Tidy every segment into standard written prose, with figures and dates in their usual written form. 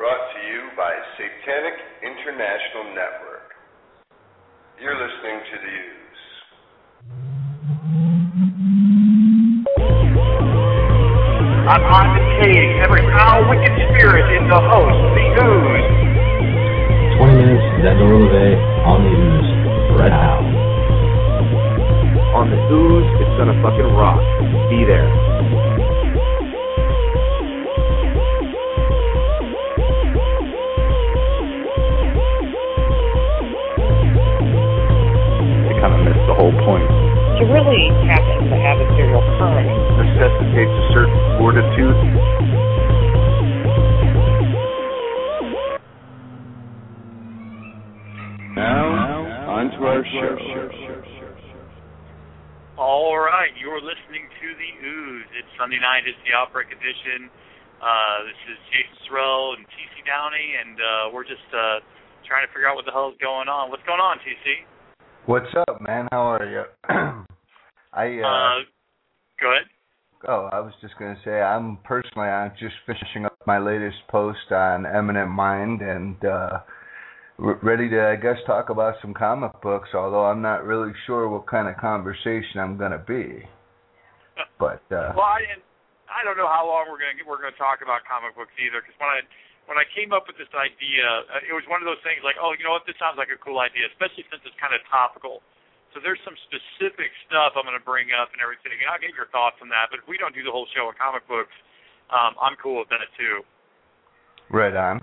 brought to you by Satanic International Network. You're listening to The Ooze. I'm invocating every foul, wicked spirit in the host, The Ooze. 20 minutes, Xander LeVay on The Ooze, right now. On The Ooze, it's gonna fucking rock. Be there. They kind of missed the whole point. To really tap into the adversarial current Necessitates a certain fortitude. Now, on to our show. All right, you're listening to The Ooze. It's Sunday night. It's the Outbreak Edition. This is Jason Sorrell and TC Downey, and we're just trying to figure out what the hell is going on. What's going on, TC? What's up, man? How are you? Go ahead. Oh, I was just going to say, I'm just finishing up my latest post on Eminent Mind and ready to, I guess, talk about some comic books, although I'm not really sure what kind of conversation I'm going to be. But well, I don't know how long we're going to talk about comic books either, because when I came up with this idea, it was one of those things like, oh, you know what, this sounds like a cool idea, especially since it's kind of topical. So there's some specific stuff I'm going to bring up and everything, and I'll get your thoughts on that. But if we don't do the whole show on comic books, I'm cool with that too. Right on.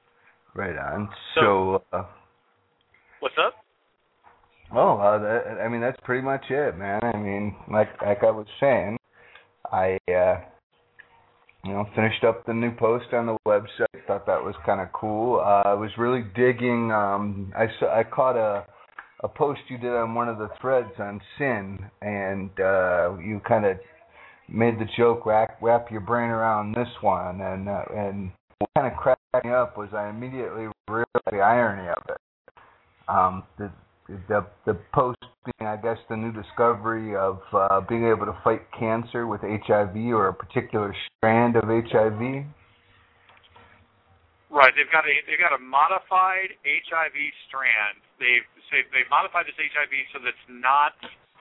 So what's up? Oh, I mean, that's pretty much it, man. I mean, like I was saying, I finished up the new post on the website. Thought that was kind of cool. I was really digging. I caught a post you did on one of the threads on Sin, and you kind of made the joke, wrap your brain around this one, and what kind of cracked me up was I immediately realized the irony of it. The post being, I guess, the new discovery of being able to fight cancer with HIV or a particular strand of HIV. Right, they've got a modified HIV strand. They've modified this HIV so that it's not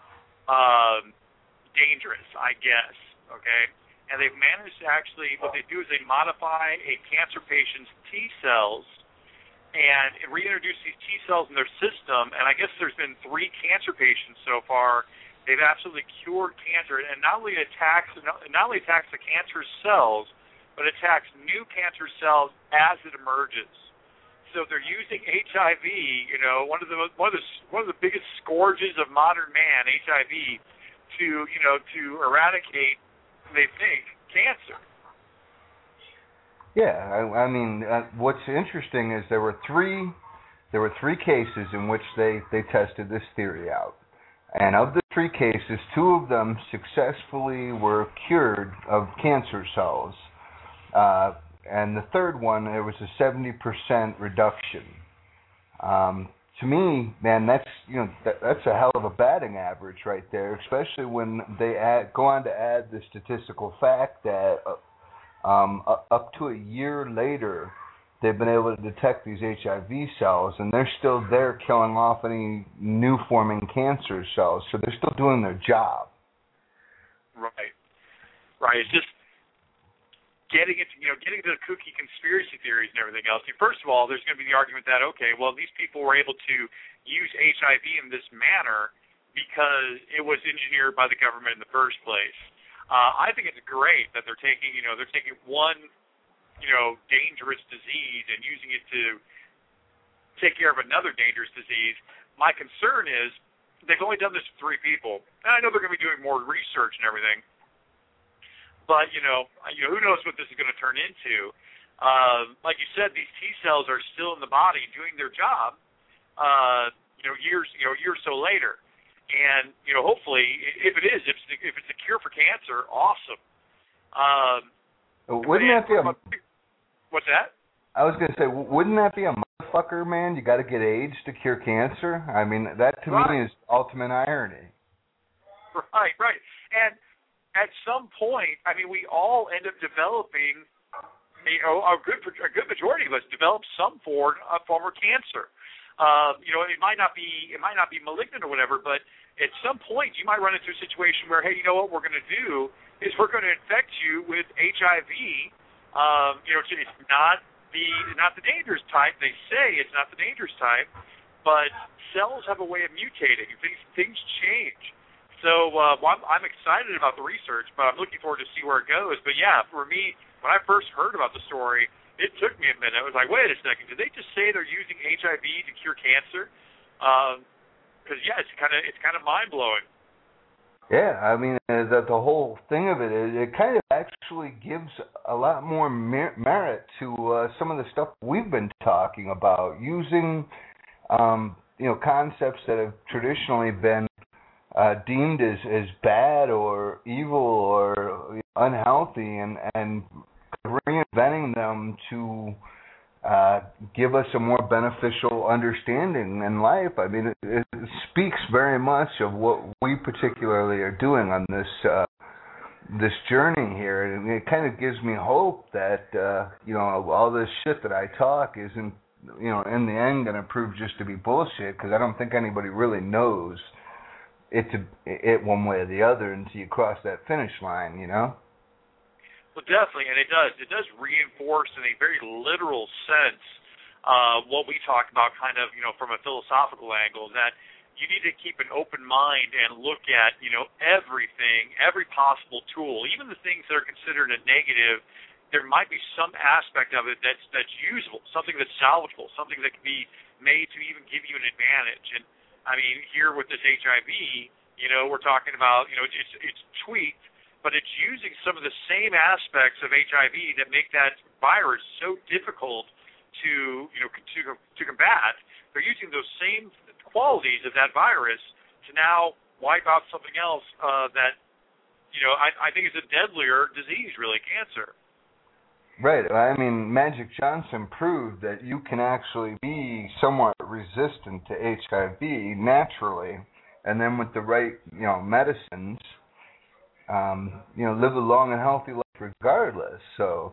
dangerous, I guess. Okay, and they've managed to actually, what they do is they modify a cancer patient's T cells and reintroduce these T cells in their system. And I guess there's been 3 cancer patients so far. They've absolutely cured cancer, and not only attacks the cancer cells, but attacks new cancer cells as it emerges. So they're using HIV, one of the biggest scourges of modern man, HIV, to eradicate, they think, cancer. Yeah, I mean, what's interesting is there were three cases in which they tested this theory out. And of the 3 cases, 2 of them successfully were cured of cancer cells. And the third one, there was a 70% reduction. To me, man, that's a hell of a batting average right there, especially when they go on to add the statistical fact that up to a year later, they've been able to detect these HIV cells, and they're still there killing off any new forming cancer cells. So they're still doing their job. Right. It's just getting to the kooky conspiracy theories and everything else. First of all, there's going to be the argument that, okay, well, these people were able to use HIV in this manner because it was engineered by the government in the first place. I think it's great that they're taking one, dangerous disease and using it to take care of another dangerous disease. My concern is they've only done this to 3 people, and I know they're going to be doing more research and everything. But, who knows what this is going to turn into. Like you said, these T cells are still in the body doing their job, years or so later. And, hopefully, if it's a cure for cancer, awesome. Wouldn't that be What's that? I was going to say, wouldn't that be a motherfucker, man? You got to get AIDS to cure cancer? I mean, that to me is ultimate irony. Right. And at some point, I mean, we all end up developing a good majority of us develop some form of cancer. It might not be malignant or whatever, but at some point you might run into a situation where, hey, you know what we're going to do is we're going to infect you with HIV. It's not the dangerous type. They say it's not the dangerous type, but cells have a way of mutating. Things change. So I'm excited about the research, but I'm looking forward to see where it goes. But yeah, for me, when I first heard about the story, it took me a minute. I was like, wait a second, did they just say they're using HIV to cure cancer? Because it's kind of mind blowing. Yeah, I mean, the whole thing of it is it kind of actually gives a lot more merit to some of the stuff we've been talking about, using concepts that have traditionally been deemed as bad or evil or unhealthy, and reinventing them to give us a more beneficial understanding in life. I mean, it speaks very much of what we particularly are doing on this journey here, and it kind of gives me hope that all this shit that I talk isn't in the end going to prove just to be bullshit, because I don't think anybody really knows it one way or the other until you cross that finish line, Well, definitely, and it does reinforce in a very literal sense what we talk about kind of, from a philosophical angle, that you need to keep an open mind and look at, everything, every possible tool, even the things that are considered a negative. There might be some aspect of it that's usable, something that's salvageable, something that can be made to even give you an advantage. And I mean, here with this HIV, we're talking about, it's tweaked, but it's using some of the same aspects of HIV that make that virus so difficult to combat. They're using those same qualities of that virus to now wipe out something else that, I think is a deadlier disease, really, cancer. Right. I mean, Magic Johnson proved that you can actually be somewhat resistant to HIV naturally, and then with the right, medicines, live a long and healthy life regardless. So,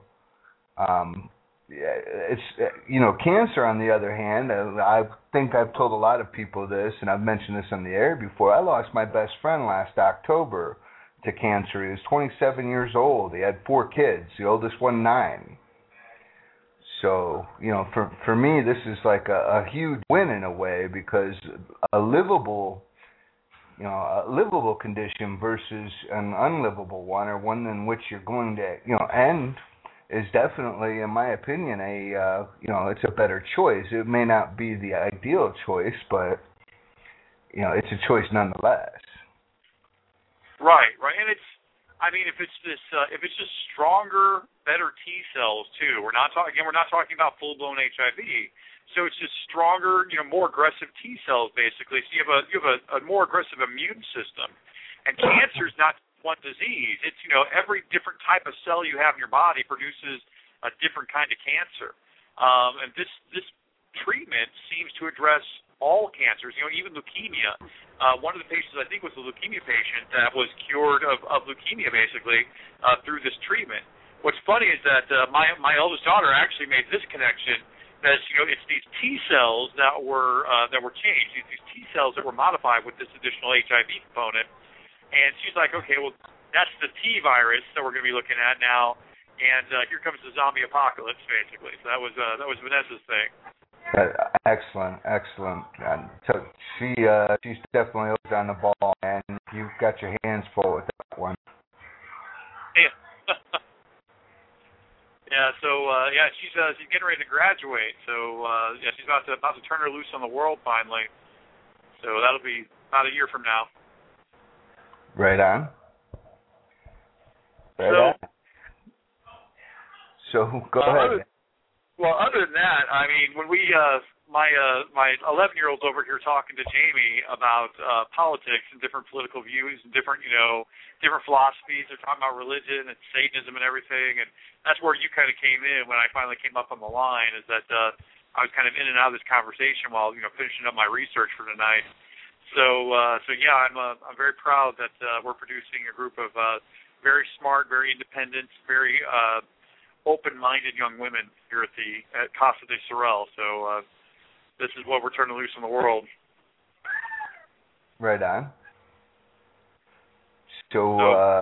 it's cancer on the other hand. I think I've told a lot of people this, and I've mentioned this on the air before. I lost my best friend last October to cancer. He was 27 years old. He had 4 kids. The oldest one 9. So, for me, this is like a huge win in a way, because a livable condition versus an unlivable one, or one in which you're going to, end, is definitely, in my opinion, it's a better choice. It may not be the ideal choice, but, it's a choice nonetheless. Right, and if it's just stronger, better T cells too. We're not talking about full-blown HIV. So it's just stronger, more aggressive T cells basically. So you have a more aggressive immune system. And cancer is not one disease. It's every different type of cell you have in your body produces a different kind of cancer. And this treatment seems to address all cancers, even leukemia. One of the patients, I think, was a leukemia patient that was cured of leukemia, basically, through this treatment. What's funny is that my eldest daughter actually made this connection, that it's these T cells that were changed, these T cells that were modified with this additional HIV component. And she's like, okay, well, that's the T virus that we're going to be looking at now, and here comes the zombie apocalypse, basically. So that was Vanessa's thing. Excellent. So she's definitely always on the ball, and you've got your hands full with that one. Yeah. Yeah. So she's getting ready to graduate. So she's about to turn her loose on the world finally. So that'll be about a year from now. Right on. So go ahead. Well, other than that, I mean, when we, my 11-year-old's over here talking to Jamie about politics and different political views and different philosophies. They're talking about religion and Satanism and everything, and that's where you kind of came in when I finally came up on the line. Is that I was kind of in and out of this conversation while finishing up my research for tonight. So yeah, I'm very proud that we're producing a group of very smart, very independent, very open-minded young women here at Casa de Sorel. So this is what we're turning loose in the world. Right on. So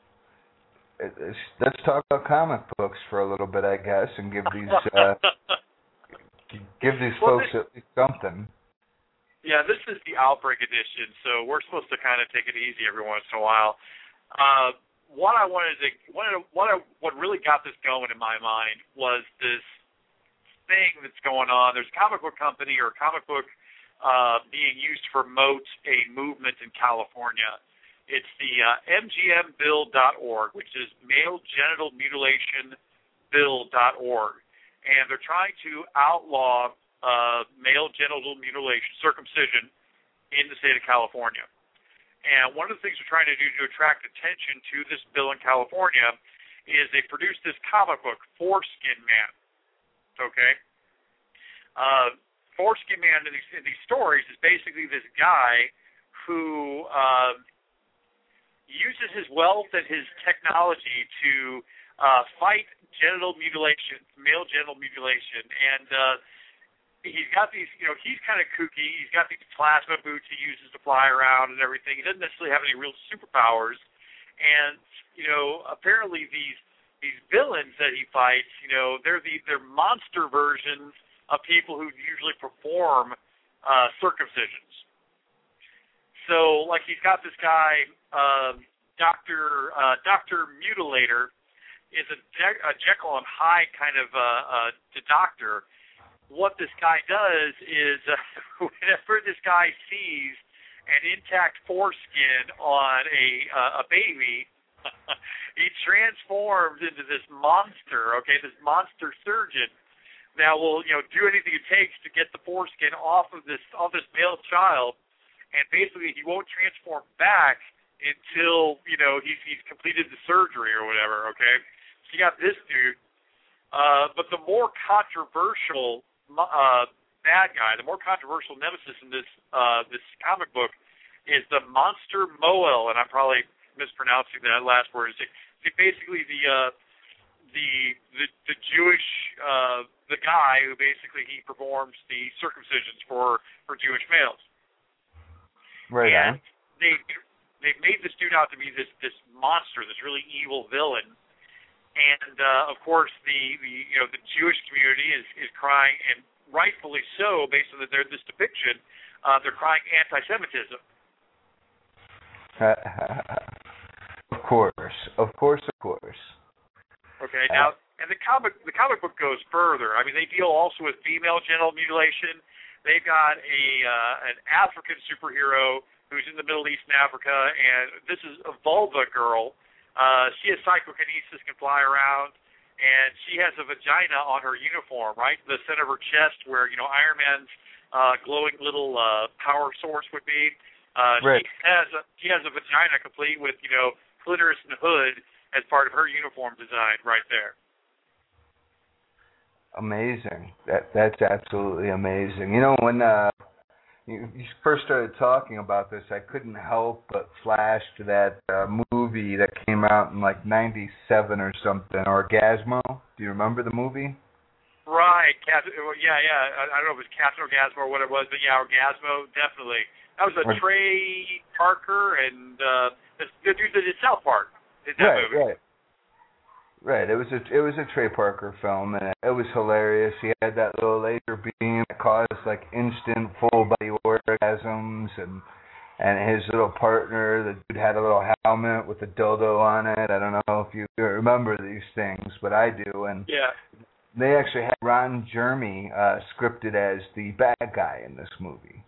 let's talk about comic books for a little bit, I guess, and give these folks at least something. Yeah, this is the Outbreak edition, so we're supposed to kind of take it easy every once in a while. What really got this going in my mind was this thing that's going on. There's a comic book company or a comic book being used to promote a movement in California. It's the mgmbill.org, which is malegenitalmutilationbill.org. And they're trying to outlaw male genital mutilation, circumcision, in the state of California. And one of the things they're trying to do to attract attention to this bill in California is they produced this comic book, Foreskin Man. Okay? Foreskin Man in these stories is basically this guy who uses his wealth and his technology to fight genital mutilation, male genital mutilation. And he's got these, he's kind of kooky. He's got these plasma boots he uses to fly around and everything. He doesn't necessarily have any real superpowers. And, apparently these villains that he fights, they're monster versions of people who usually perform circumcisions. So, like, he's got this guy, Dr. Mutilator, is a Jekyll and Hyde kind of doctor. What this guy does is whenever this guy sees an intact foreskin on a baby, he transforms into this monster, this monster surgeon. Now will do anything it takes to get the foreskin off this male child, and basically he won't transform back until he's completed the surgery or whatever. Okay, so you got this dude, but the more controversial bad guy, the more controversial nemesis in this comic book is the Monster Moel, and I'm probably mispronouncing that last word. It's basically the Jewish the guy who basically he performs the circumcisions for Jewish males. Right. And they've made this dude out to be this monster, this really evil villain. And of course, the Jewish community is crying, and rightfully so, based on this depiction. They're crying anti-Semitism. Of course. Okay, now, and the comic book goes further. I mean, they deal also with female genital mutilation. They've got an African superhero who's in the Middle East and Africa, and this is a vulva girl. She has psychokinesis, can fly around, and she has a vagina on her uniform, right in the center of her chest where, Iron Man's glowing little power source would be. Right. She has a vagina complete with, clitoris and hood as part of her uniform design right there. Amazing. That's absolutely amazing. When you first started talking about this, I couldn't help but flash to that movie that came out in like '97 or something, Orgasmo. Do you remember the movie? Right. Yeah. I don't know if it was Captain Orgasmo or what it was, but yeah, Orgasmo, definitely. That was a Trey Parker and the dude that did South Park. Right. It was a Trey Parker film, and it was hilarious. He had that little laser beam that caused like instant full body orgasms, and his little partner, the dude had a little helmet with a dildo on it. I don't know if you remember these things, but I do. And yeah, they actually had Ron Jeremy scripted as the bad guy in this movie.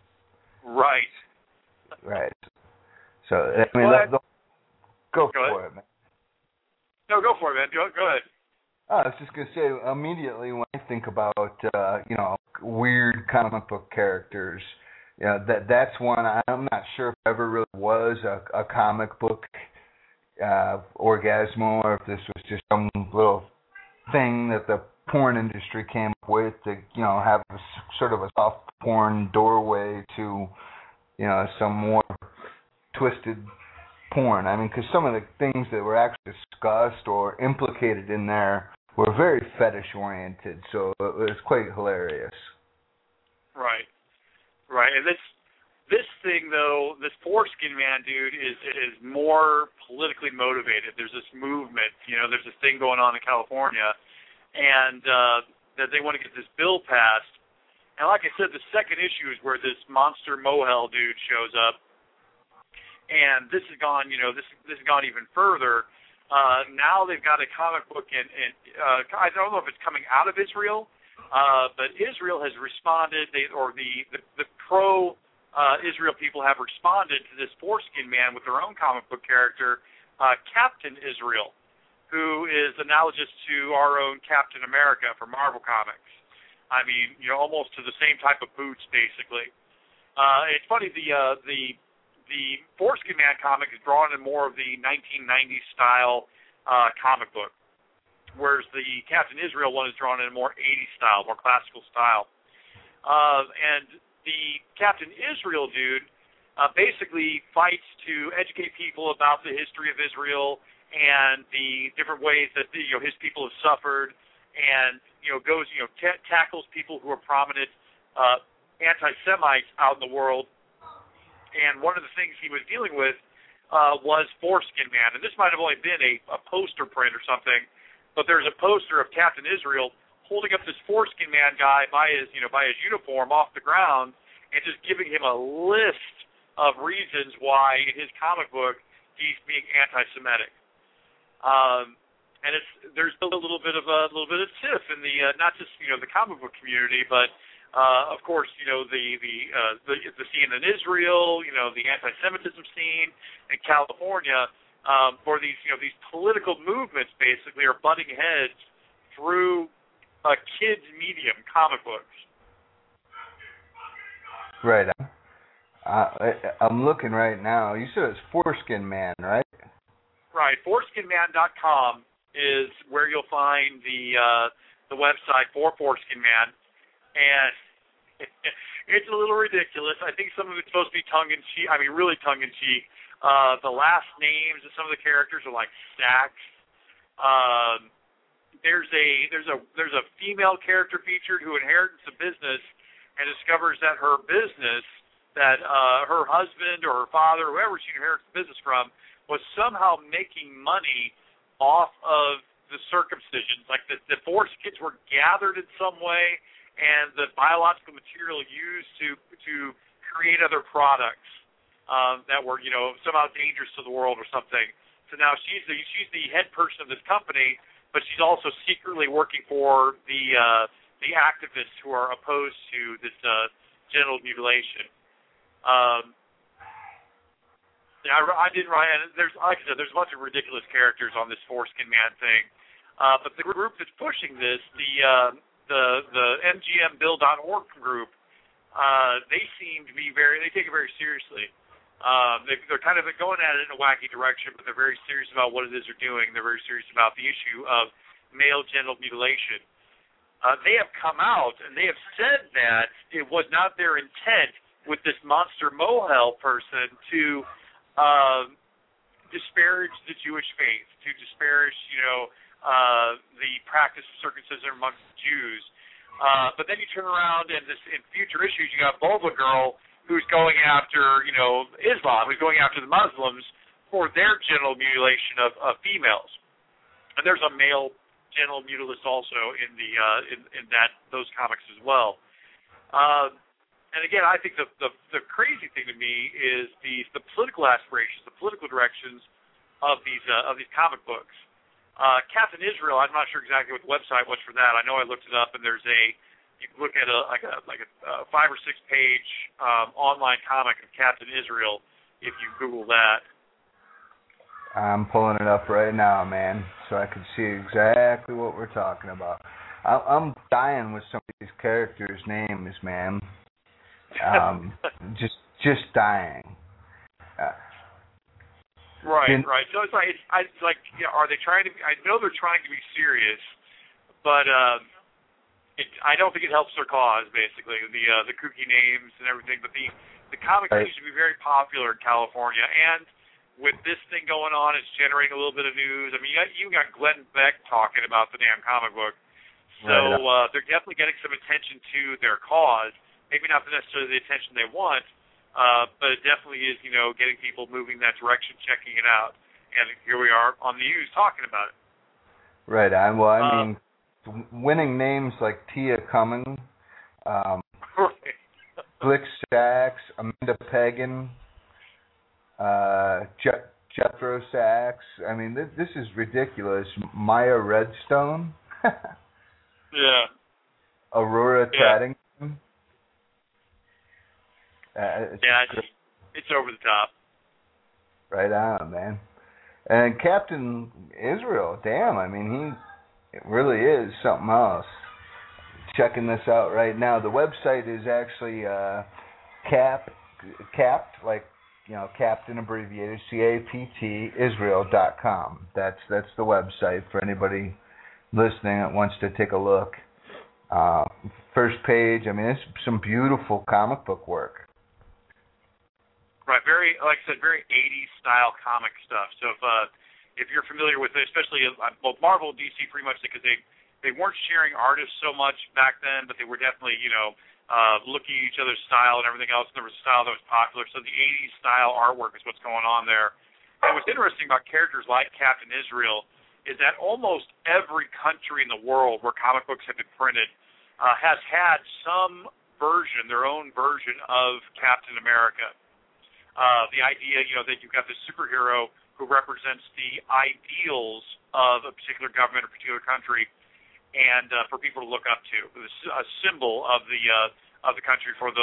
Right. So I mean, go for it, man. No, go for it, man. Go ahead. I was just going to say, immediately when I think about, weird comic book characters, that's one. I'm not sure if there ever really was a comic book Orgasmo, or if this was just some little thing that the porn industry came up with to, have sort of a soft porn doorway to, some more twisted porn. I mean, because some of the things that were actually discussed or implicated in there were very fetish oriented, so it was quite hilarious. Right. And this thing though, this Foreskin Man dude is more politically motivated. There's this movement, there's this thing going on in California, and that they want to get this bill passed. And like I said, the second issue is where this monster Mohel dude shows up, and this has gone, this has gone even further. Now they've got a comic book, and I don't know if it's coming out of Israel, but Israel has responded. The pro Israel people have responded to this Foreskin Man with their own comic book character, Captain Israel, who is analogous to our own Captain America from Marvel Comics. I mean, almost to the same type of boots, basically. It's funny, the Foreskin Man comic is drawn in more of the 1990s style comic book, whereas the Captain Israel one is drawn in a more 80s style, more classical style. And the Captain Israel dude basically fights to educate people about the history of Israel and the different ways that his people have suffered, and goes tackles people who are prominent anti-Semites out in the world. And one of the things he was dealing with was Foreskin Man, and this might have only been a poster print or something, but there's a poster of Captain Israel holding up this Foreskin Man guy by his uniform off the ground, and just giving him a list of reasons why in his comic book he's being anti-Semitic. And there's a little bit of tiff in the not just the comic book community, but of course the scene in Israel, the anti-Semitism scene in California, where these political movements basically are butting heads through a kid's medium, comic books. Right. I'm looking right now. You said it's Foreskin Man, right? Right. ForeskinMan.com is where you'll find the website for Foreskin Man, and it's a little ridiculous. I think some of it's supposed to be tongue-in-cheek. I mean, really tongue-in-cheek. The last names of some of the characters are like Stacks. There's a female character featured who inherits a business and discovers that her business, that her husband or her father, whoever she inherits the business from, was somehow making money off of the circumcisions. Like the foreskins were gathered in some way, and the biological material used to create other products that were somehow dangerous to the world or something. So now she's the head person of this company, but she's also secretly working for the activists who are opposed to this genital mutilation. I didn't write. There's, like I said, there's a bunch of ridiculous characters on this Foreskin Man thing, but the group that's pushing this, the MGMBill.org group, they seem to be they take it very seriously. They're kind of going at it in a wacky direction, but they're very serious about what it is they're doing. They're very serious about the issue of male genital mutilation. They have come out and they have said that it was not their intent with this monster Mohel person to disparage the Jewish faith, to disparage, the practice of circumcision amongst Jews. But then you turn around and in future issues, you got Vulva Girl, who's going after, Islam, who's going after the Muslims for their genital mutilation of females. And there's a male genital mutilist also in those comics as well. And again, I think the crazy thing to me is the political aspirations, the political directions of these comic books. Captain Israel, I'm not sure exactly what the website was for that. I know I looked it up, and you can look at a 5 or 6 page online comic of Captain Israel if you Google that. I'm pulling it up right now, man, so I can see exactly what we're talking about. I'm dying with some of these characters' names, man. Just dying. Right. So it's like, are they trying to? I know they're trying to be serious, but I don't think it helps their cause. Basically, the kooky names and everything. But the comic seems to be very popular in California, and with this thing going on, it's generating a little bit of news. I mean, you got Glenn Beck talking about the damn comic book. So they're definitely getting some attention to their cause. Maybe not necessarily the attention they want, but it definitely is, getting people moving that direction, checking it out. And here we are on the news talking about it. Right. I mean, winning names like Tia Cummings, Glick Sachs, Amanda Pagan, Jethro Sachs. I mean, this is ridiculous. Maya Redstone. Yeah. Aurora Traddington. It's over the top. Right on, man. And Captain Israel, damn, I mean, it really is something else. Checking this out right now. The website is actually capped, like, Captain abbreviated, CAPT, Israel.com. That's the website for anybody listening that wants to take a look. First page, I mean, it's some beautiful comic book work. Right, like I said, very 80s style comic stuff. So if you're familiar with it, especially both Marvel and DC, pretty much because they weren't sharing artists so much back then, but they were definitely looking at each other's style and everything else. And there was a style that was popular, so the 80s style artwork is what's going on there. And what's interesting about characters like Captain Israel is that almost every country in the world where comic books have been printed has had some version, their own version of Captain America. The idea, that you've got this superhero who represents the ideals of a particular government or particular country, and for people to look up to, a symbol of the country through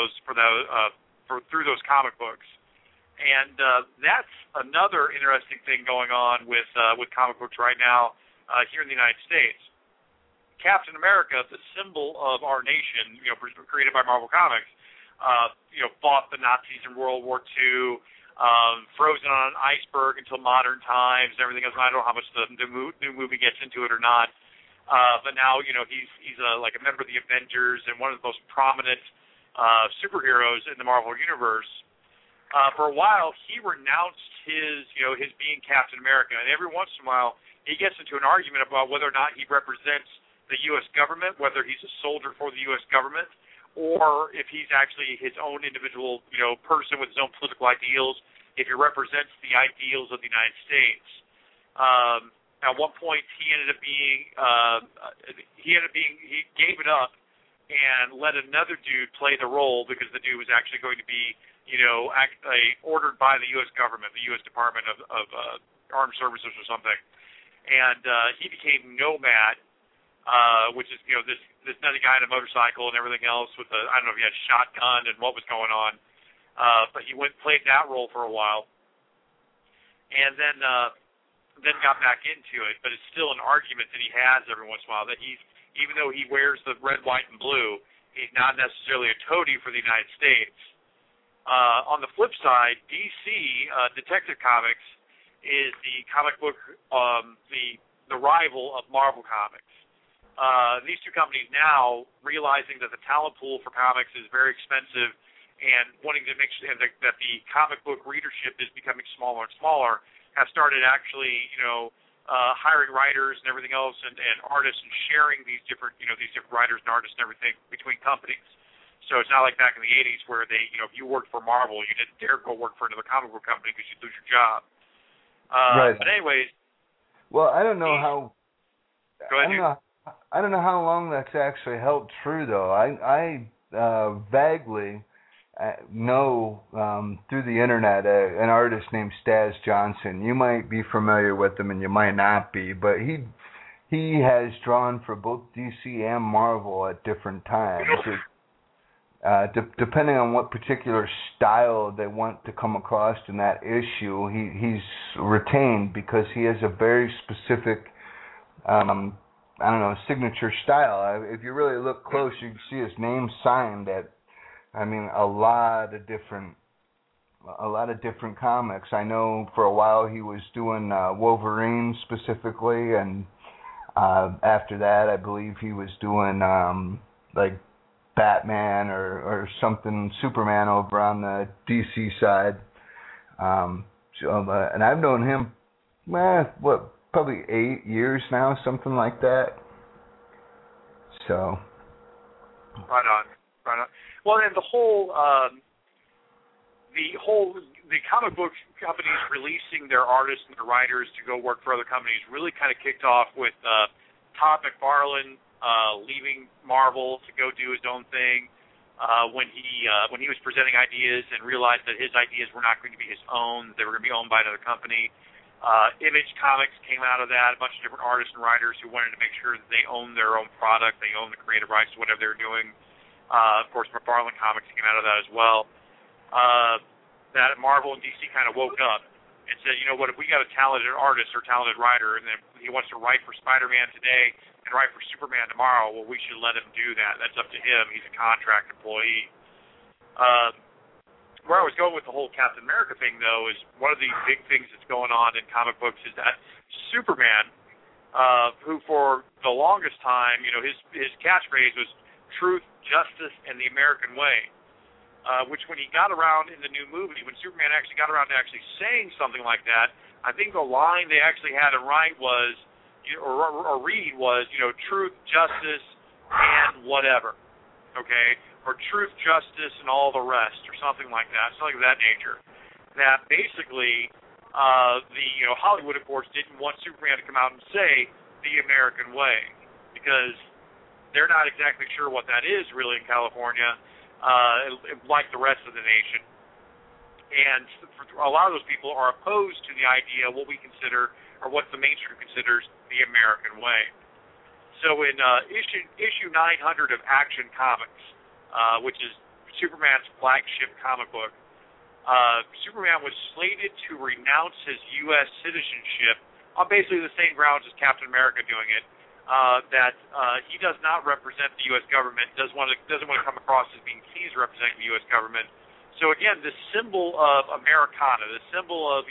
those comic books. And that's another interesting thing going on with comic books right now here in the United States. Captain America, the symbol of our nation, created by Marvel Comics, fought the Nazis in World War II, frozen on an iceberg until modern times and everything else. I don't know how much the new movie gets into it or not, but now he's like a member of the Avengers and one of the most prominent superheroes in the Marvel universe. For a while, he renounced his being Captain America, and every once in a while, he gets into an argument about whether or not he represents the U.S. government, whether he's a soldier for the U.S. government, or if he's actually his own individual, person with his own political ideals, if he represents the ideals of the United States. At one point, he gave it up and let another dude play the role because the dude was actually going to be, ordered by the U.S. government, the U.S. Department of Armed Services or something. And he became Nomad, which is, this nutty guy on a motorcycle and everything else with I don't know if he had a shotgun and what was going on. But he played that role for a while. And then got back into it. But it's still an argument that he has every once in a while that even though he wears the red, white, and blue, he's not necessarily a toady for the United States. On the flip side, DC, Detective Comics, is the comic book, the rival of Marvel Comics. These two companies now, realizing that the talent pool for comics is very expensive and wanting to make sure that the comic book readership is becoming smaller and smaller, have started actually, hiring writers and everything else and artists and sharing these different writers and artists and everything between companies. So it's not like back in the 80s where they, if you worked for Marvel, you didn't dare go work for another comic book company because you'd lose your job. Right. But anyways. Well, I don't know how. Go ahead. I don't know how long that's actually held true, though. I vaguely know through the internet an artist named Staz Johnson. You might be familiar with him, and you might not be, but he has drawn for both DC and Marvel at different times. Depending on what particular style they want to come across in that issue, he's retained because he has a very specific, signature style. If you really look close, you can see his name signed at, a lot of different comics. I know for a while he was doing Wolverine specifically, and after that, I believe he was doing like Batman or something, Superman over on the DC side. So, and I've known him, probably 8 years now, something like that. So. Right on. Well, and the comic book companies releasing their artists and their writers to go work for other companies really kind of kicked off with Todd McFarlane leaving Marvel to go do his own thing when he was presenting ideas and realized that his ideas were not going to be his own; they were going to be owned by another company. Image Comics came out of that, a bunch of different artists and writers who wanted to make sure that they owned their own product, they owned the creative rights to whatever they were doing. Of course, McFarlane Comics came out of that as well. That Marvel and DC kind of woke up and said, you know what, if we got a talented artist or talented writer and then he wants to write for Spider-Man today and write for Superman tomorrow, well, we should let him do that. That's up to him. He's a contract employee. Where I was going with the whole Captain America thing, though, is one of the big things that's going on in comic books is that Superman, who for the longest time, his catchphrase was truth, justice, and the American way, which when he got around in the new movie, when Superman actually got around to actually saying something like that, I think the line they actually had him write was, or read was, truth, justice, and whatever, okay? Or truth, justice, and all the rest, or something like that, something of that nature. That basically, the Hollywood, of course, didn't want Superman to come out and say the American way, because they're not exactly sure what that is really in California, like the rest of the nation. And a lot of those people are opposed to the idea of what we consider, or what the mainstream considers, the American way. So in issue 900 of Action Comics, which is Superman's flagship comic book, Superman was slated to renounce his U.S. citizenship on basically the same grounds as Captain America doing it, that he does not represent the U.S. government, doesn't want to come across as being seen as representing the U.S. government. So again, this symbol of Americana, the symbol of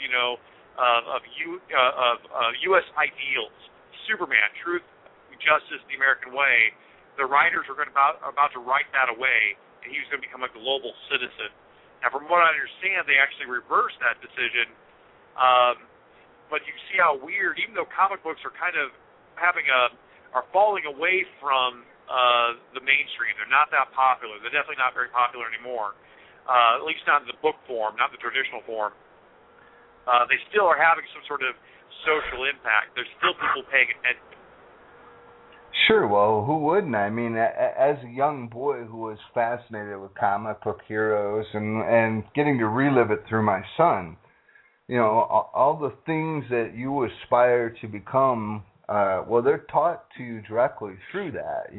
U.S. ideals, Superman, truth, justice, the American way. The writers were about to write that away, and he was going to become a global citizen. Now, from what I understand, they actually reversed that decision. But you see how weird, even though comic books are kind of are falling away from the mainstream. They're not that popular. They're definitely not very popular anymore. At least not in the book form, not the traditional form. They still are having some sort of social impact. There's still people paying attention. Sure, well, who wouldn't? I mean, as a young boy who was fascinated with comic book heroes and getting to relive it through my son, all the things that you aspire to become, they're taught to you directly through that,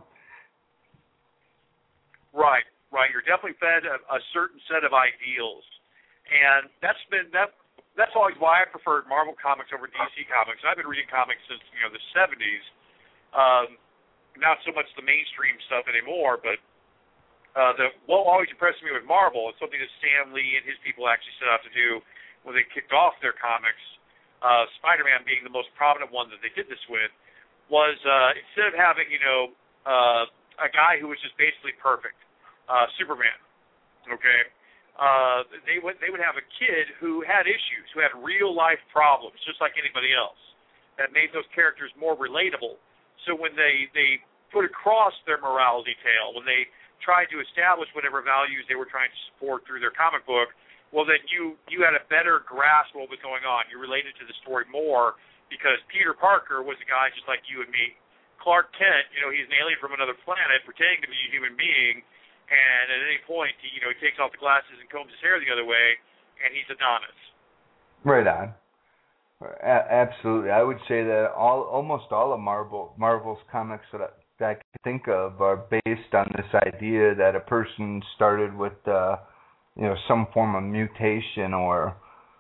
Right. You're definitely fed a certain set of ideals, and that's always why I preferred Marvel Comics over DC Comics. I've been reading comics since the 70s. Not so much the mainstream stuff anymore, but what always impressed me with Marvel, and something that Stan Lee and his people actually set out to do when they kicked off their comics, Spider-Man being the most prominent one that they did this with, was instead of having a guy who was just basically perfect, Superman, okay, they would have a kid who had issues, who had real life problems, just like anybody else, that made those characters more relatable. So when they put across their morality tale, when they tried to establish whatever values they were trying to support through their comic book, well, then you had a better grasp of what was going on. You related to the story more because Peter Parker was a guy just like you and me. Clark Kent, he's an alien from another planet pretending to be a human being, and at any point, he takes off the glasses and combs his hair the other way, and he's Adonis. Right on. Absolutely, I would say that almost all of Marvel's comics that I can think of are based on this idea that a person started with some form of mutation or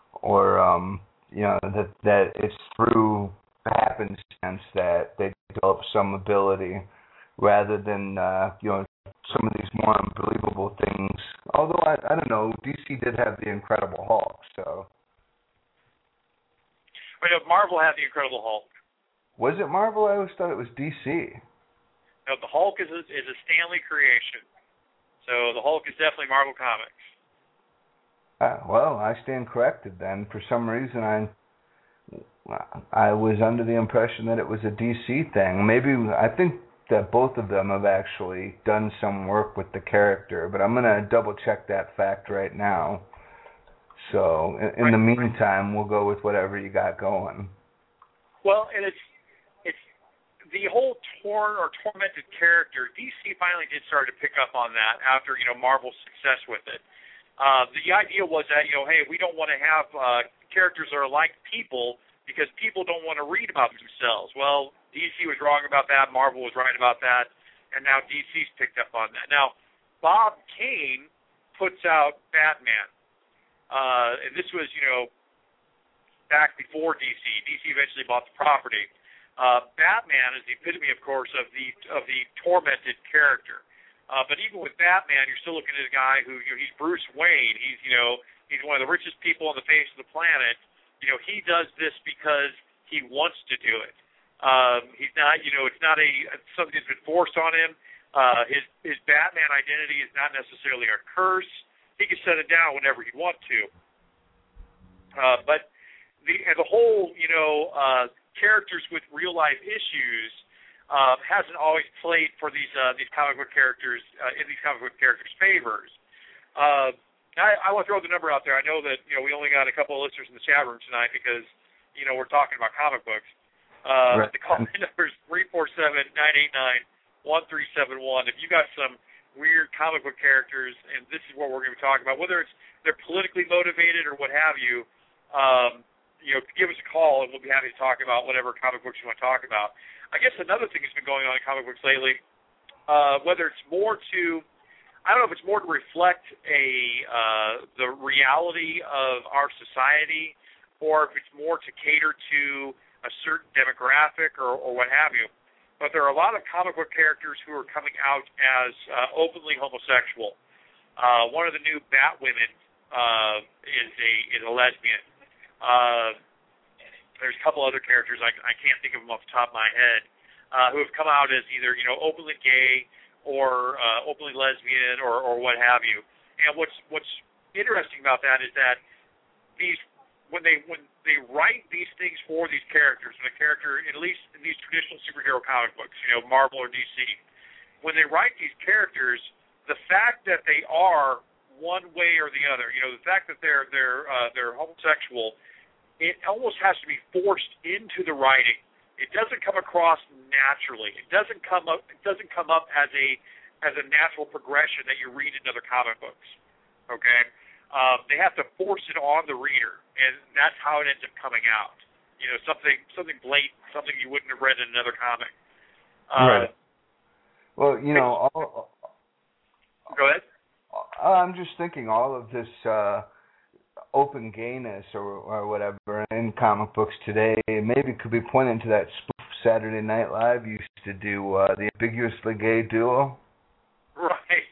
that it's through happenstance that they develop some ability rather than some of these more unbelievable things. Although I don't know, DC did have the Incredible Hulk, so. Marvel had the Incredible Hulk. Was it Marvel? I always thought it was DC. No, the Hulk is a Stan Lee creation. So the Hulk is definitely Marvel Comics. Well, I stand corrected then. For some reason, I was under the impression that it was a DC thing. Maybe I think that both of them have actually done some work with the character, but I'm going to double check that fact right now. So in the meantime, we'll go with whatever you got going. Well, and it's the whole torn or tormented character. DC finally did start to pick up on that after Marvel's success with it. The idea was that hey, we don't want to have characters that are like people because people don't want to read about themselves. Well, DC was wrong about that. Marvel was right about that, and now DC's picked up on that. Now, Bob Kane puts out Batman. And this was, back before DC. DC eventually bought the property. Batman is the epitome, of course, of the tormented character. But even with Batman, you're still looking at a guy who, he's Bruce Wayne. He's one of the richest people on the face of the planet. He does this because he wants to do it. He's not, it's not something that's been forced on him. His Batman identity is not necessarily a curse. He can set it down whenever he wants to. But the whole, characters with real life issues hasn't always played for these comic book characters in these comic book characters' favors. I want to throw the number out there. I know that we only got a couple of listeners in the chat room tonight because we're talking about comic books. Right. The call number is 347-989-1371. If you got some weird comic book characters, and this is what we're going to be talking about, whether they're politically motivated or what have you, give us a call and we'll be happy to talk about whatever comic books you want to talk about. I guess another thing that's been going on in comic books lately, whether it's more to, I don't know if it's more to reflect the reality of our society, or if it's more to cater to a certain demographic or what have you. But there are a lot of comic book characters who are coming out as openly homosexual. One of the new Batwomen is a lesbian. There's a couple other characters I can't think of them off the top of my head who have come out as either openly gay or openly lesbian or what have you. And what's interesting about that is that when they write these things for these characters, when a character, at least in these traditional superhero comic books, Marvel or DC, when they write these characters, the fact that they are one way or the other, the fact that they're homosexual, it almost has to be forced into the writing. It doesn't come across naturally. It doesn't come up as a natural progression that you read in other comic books. Okay? They have to force it on the reader, and that's how it ends up coming out. Something blatant, something you wouldn't have read in another comic. Right. Well, go ahead. I'm just thinking all of this open gayness or whatever in comic books today maybe could be pointed to that spoof Saturday Night Live used to do, the ambiguously gay duo. Right.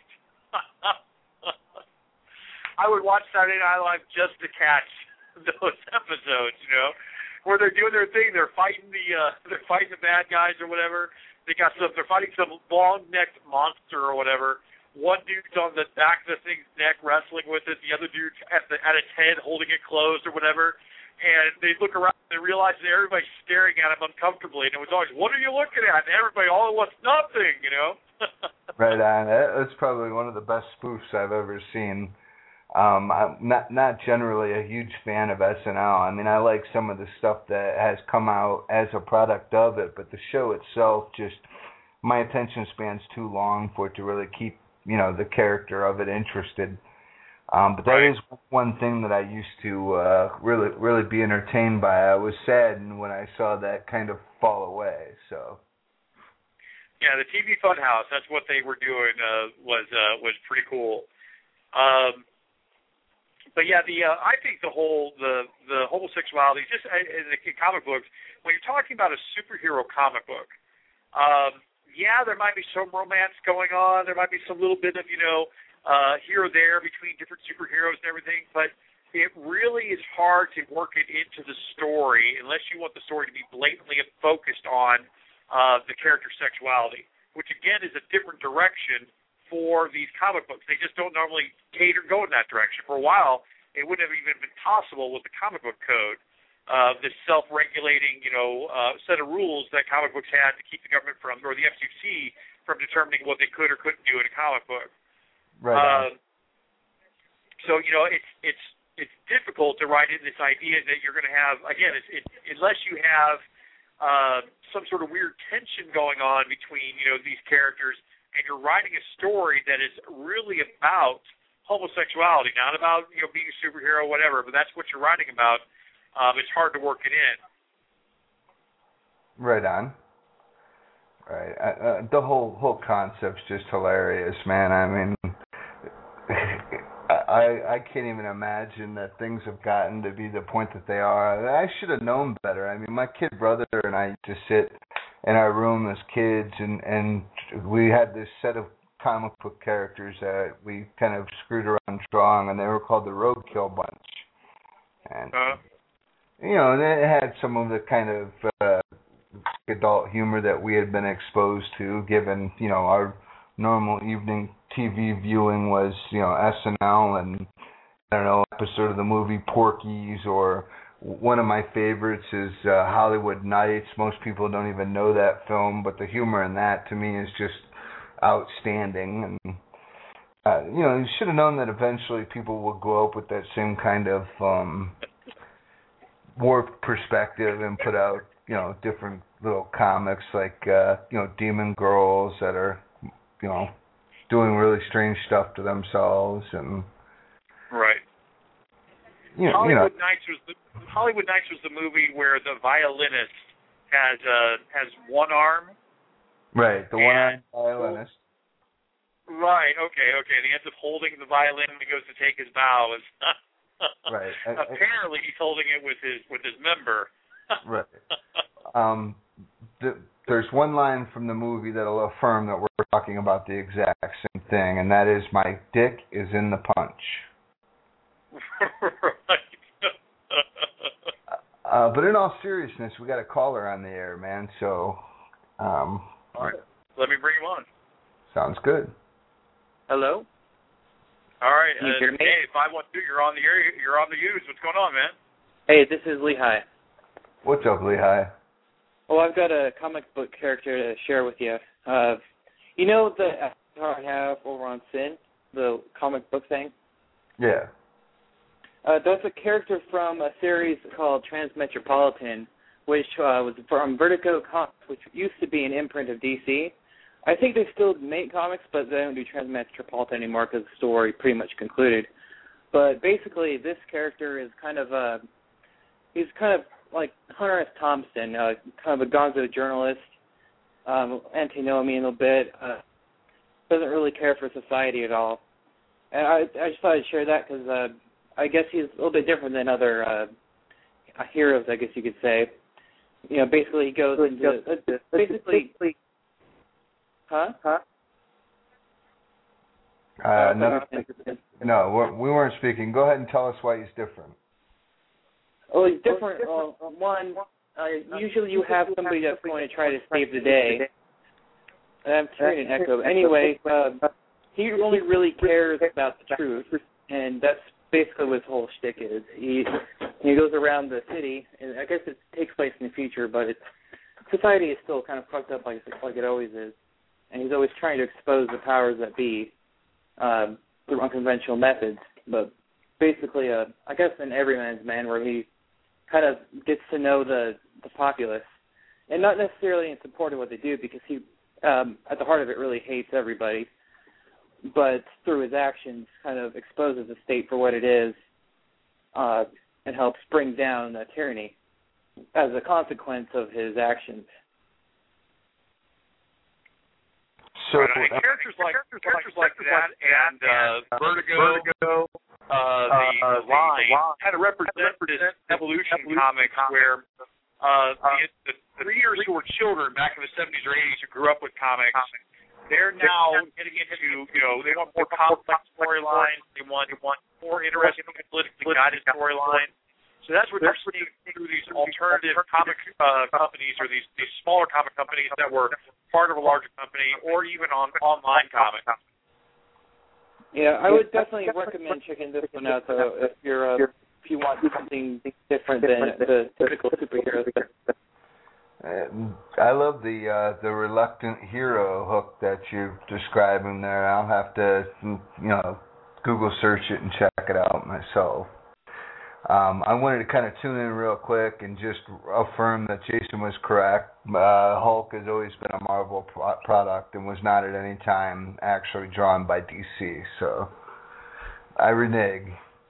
I would watch Saturday Night Live just to catch those episodes, where they're doing their thing. They're fighting the bad guys or whatever. They're fighting some long-necked monster or whatever. One dude's on the back of the thing's neck wrestling with it. The other dude's at its head holding it closed or whatever. And they look around and they realize that everybody's staring at them uncomfortably. And it was always, what are you looking at? And everybody all at once, nothing, Right on. That's probably one of the best spoofs I've ever seen. I'm not generally a huge fan of SNL. I mean, I like some of the stuff that has come out as a product of it, but the show itself, just my attention span's too long for it to really keep, the character of it interested. But that is one thing that I used to really be entertained by. I was saddened when I saw that kind of fall away. So. Yeah, the TV Funhouse, that's what they were doing, was pretty cool. But yeah, I think the homosexuality, just in the comic books, when you're talking about a superhero comic book, there might be some romance going on. There might be some little bit of, here or there between different superheroes and everything, but it really is hard to work it into the story unless you want the story to be blatantly focused on the character's sexuality, which again is a different direction for these comic books. They just don't normally go in that direction. For a while, it wouldn't have even been possible with the comic book code, this self-regulating, set of rules that comic books had to keep the government from, or the FCC from determining what they could or couldn't do in a comic book. Right. So it's difficult to write in this idea that you're going to have, again, unless you have some sort of weird tension going on between these characters, and you're writing a story that is really about homosexuality, not about being a superhero or whatever, but that's what you're writing about. It's hard to work it in. Right on. Right. The whole concept's just hilarious, man. I mean, I can't even imagine that things have gotten to be the point that they are. I should have known better. I mean, my kid brother and I used to sit in our room as kids, and we had this set of comic book characters that we kind of screwed around drawing, and they were called the Roadkill Bunch. And they had some of the kind of adult humor that we had been exposed to, given our normal evening TV viewing was SNL and episode of the movie Porky's, or one of my favorites is Hollywood Nights. Most people don't even know that film, but the humor in that to me is just outstanding. And you should have known that eventually people will grow up with that same kind of warped perspective and put out different little comics like Demon Girls that are doing really strange stuff to themselves. And right. Hollywood Nights was the movie where the violinist has one arm. Right, the one-armed violinist. Right. Okay. And he ends up holding the violin when he goes to take his bow. Right. Apparently, he's holding it with his member. Right. There's one line from the movie that'll affirm that we're talking about the exact same thing, and that is, "My dick is in the punch." Right. But in all seriousness, we got a caller on the air, man. So, all right, let me bring him on. Sounds good. Hello. All right. Can you hear me? Hey, 512, you're on the air. You're on the news. What's going on, man? Hey, this is Lehigh. What's up, Lehigh? Well, I've got a comic book character to share with you. You know the avatar I have over on Sin, the comic book thing? Yeah. That's a character from a series called Transmetropolitan, which was from Vertigo Comics, which used to be an imprint of DC. I think they still make comics, but they don't do Transmetropolitan anymore because the story pretty much concluded. But basically, this character is kind of he's kind of like Hunter S. Thompson, kind of a gonzo journalist, antinomian a little bit, doesn't really care for society at all. And I just thought I'd share that because I guess he's a little bit different than other heroes, I guess you could say. Basically he goes into basically. Huh? No, we weren't speaking. Go ahead and tell us why he's different. Oh, he's different. One, usually you have somebody that's going to try to save the day. I'm hearing an echo. Anyway, he only really cares about the truth, and that's basically what his whole shtick is. He goes around the city, and I guess it takes place in the future, but society is still kind of fucked up like it always is. And he's always trying to expose the powers that be through unconventional methods. But basically, I guess an everyman's man where he kind of gets to know the populace. And not necessarily in support of what they do, because he, at the heart of it, really hates everybody. But through his actions, kind of exposes the state for what it is and helps bring down tyranny as a consequence of his actions. So characters like that and Vertigo, the Line kind of represent this evolution comics where the readers who were children back in the 70s or 80s who grew up with comics, they're now getting into, they want more complex storylines, they want more interesting politically guided storylines. So that's what they're seeing through these alternative comic companies, or these smaller comic companies that were part of a larger company, or even on online comics. Yeah, I would definitely recommend checking this one out, though, if you want something different than the typical superhero stuff. I love the reluctant hero hook that you describe in there. I'll have to, Google search it and check it out myself. I wanted to kind of tune in real quick and just affirm that Jason was correct. Hulk has always been a Marvel product and was not at any time actually drawn by DC. So I renege.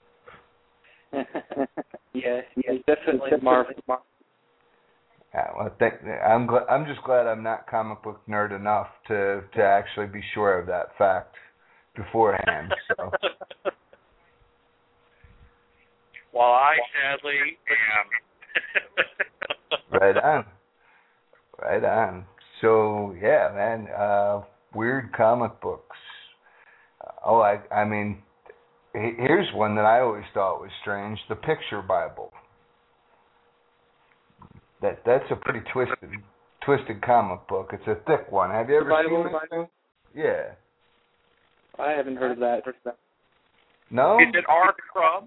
Yeah, he's definitely Marvel. Yeah, well, I'm just glad I'm not comic book nerd enough to actually be sure of that fact beforehand. So. Well, I sadly am. Right on. So yeah, man, weird comic books. I mean, here's one that I always thought was strange: the Picture Bible. That's a pretty twisted comic book. It's a thick one. Have you ever seen this thing? Yeah. I haven't heard of that. No? Is it R. Crumb?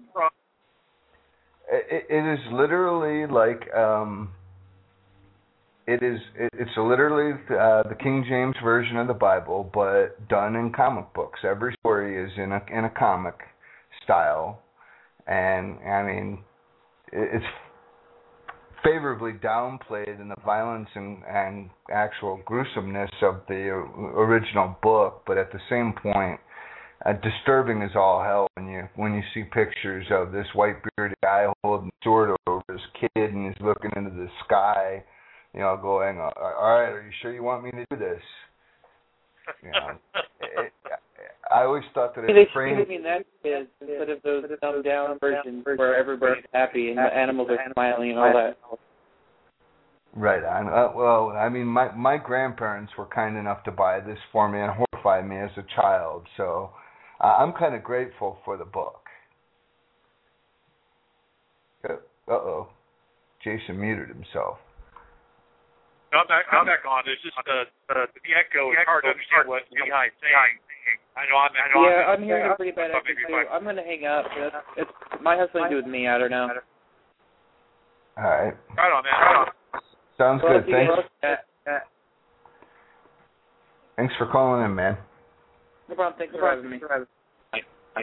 It is literally like it's literally the King James version of the Bible, but done in comic books. Every story is in a comic style, and I mean it's favorably downplayed in the violence and actual gruesomeness of the original book, but at the same point, disturbing as all hell when you see pictures of this white bearded guy holding a sword over his kid and he's looking into the sky, going, all right, are you sure you want me to do this? I always thought that they should have that kids instead of those dumbed down versions where everybody's happy and the animals are smiling and all that. Right on. Well, I mean, my grandparents were kind enough to buy this for me and horrify me as a child, so I'm kind of grateful for the book. Uh-oh. Jason muted himself. No, I'm back on. It's just the echo is hard to understand what Lehi's saying. I'm hearing a pretty bad echo too. I'm going to hang up. It might have something to do with me. I don't know. All right. Right on, man. Sounds good. Thanks. Thanks for calling in, man. No problem. Thanks for having me. Bye.